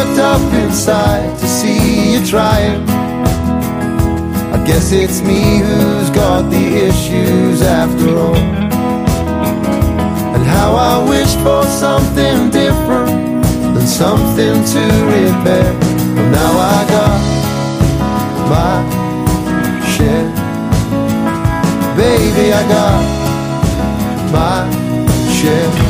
locked up inside to see you trying. I guess it's me who's got the issues after all. And how I wish for something different than something to repair. But now I got my share. Baby, I got my share.